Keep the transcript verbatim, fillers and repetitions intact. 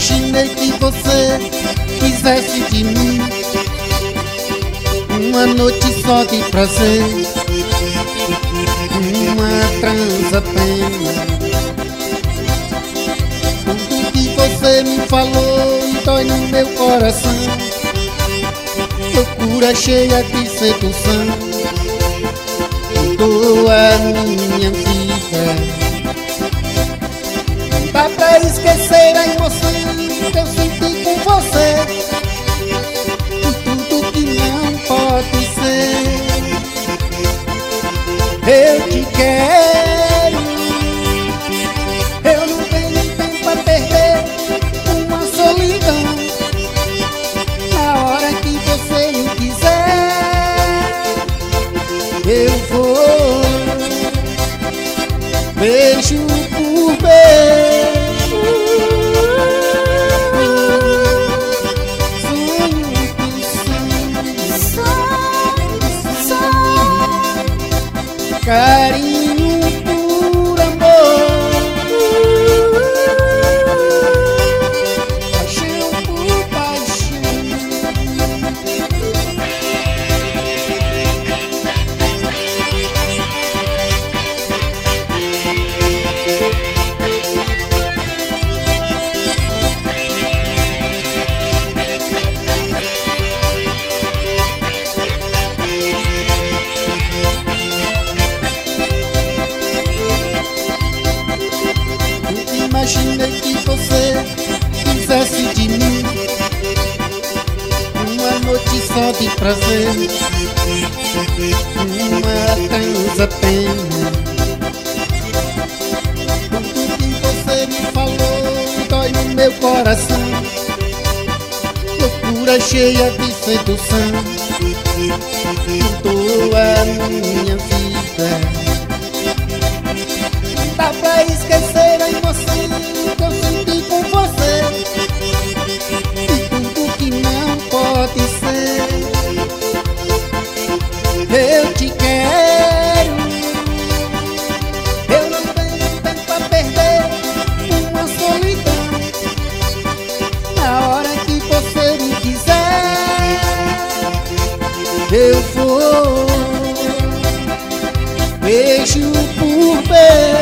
imaginei que você quisesse de mim uma noite só de prazer, uma transa apenas. Tudo que você me falou dói no meu coração, loucura cheia de sedução, mudou a minha vida. Dá pra esquecer a emoção que eu senti com você, e tudo que não pode ser. Eu te quero, eu não tenho tempo a perder com a solidão. Na hora que você me quiser, eu vou beijo por beijo. Carinho por amor, paixão por paixão. Imaginei que você quisesse de mim uma noite só de prazer, uma transa apenas. Tudo que você me falou dói no meu coração, loucura cheia de sedução, mudou a minha vida. Dá pra esquecer a emoção que eu senti com você, e tudo que não pode ser. Eu te quero, eu não tenho tempo a perder uma solidão. Na hora que você me quiser, eu vou beijo por beijo.